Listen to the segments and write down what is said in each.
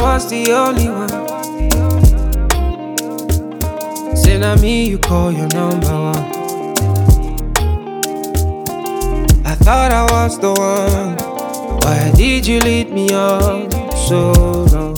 was the only one. Say na me you call your number one. I thought I was the one. Why did you lead me on so long?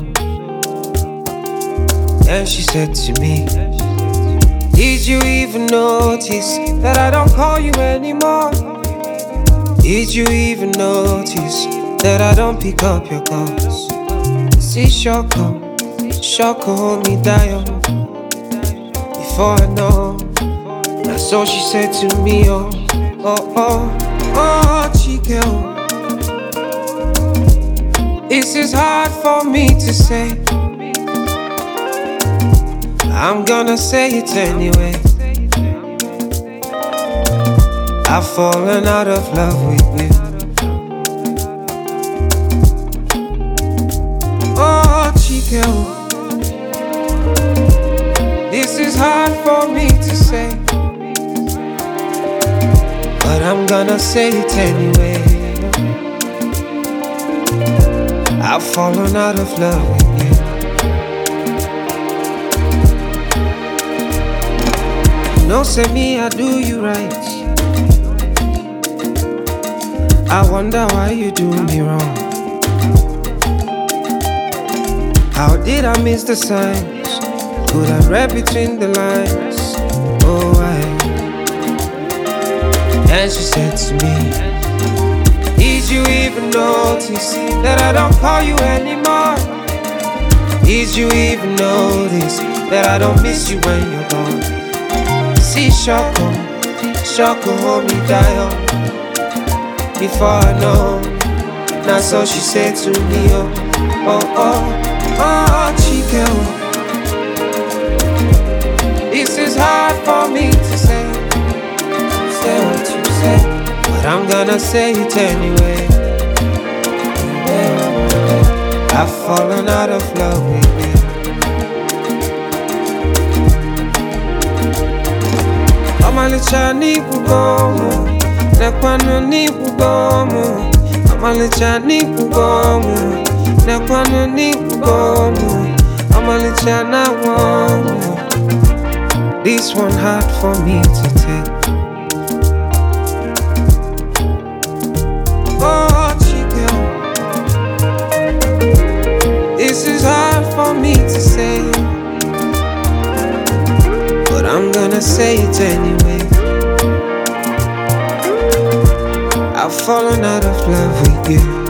Then she said to me, did you even notice that I don't call you anymore? Did you even notice that I don't pick up your calls? See Shoko hold me down. Before I know, that's all she said to me. Oh, Chike, oh. This is hard for me to say. I'm gonna say it anyway. I've fallen out of love with you. Oh, Chike, oh. This is hard for me to say, but I'm gonna say it anyway. I've fallen out of love with you. No, say me, I do you right. I wonder why you do me wrong. How did I miss the signs? Could I read between the lines? Oh, why? And she said to me, did you even notice that I don't call you anymore? Did you even notice that I don't miss you when you're gone? See Shoko hold me down. Before I know, that's all she said to me. Oh, Chike, oh. This is hard for me to say. Say what you say, but I'm gonna say it anyway. I've fallen out of love with you. Amalicha ni kugomu, nekwano ni kugomu. Amalicha ni kugomu, nekwano ni kugomu. Amalicha na womu. This one hard for me to take. Oh, Chike, this is hard for me to say, but I'm gonna say it anyway. I've fallen out of love with you.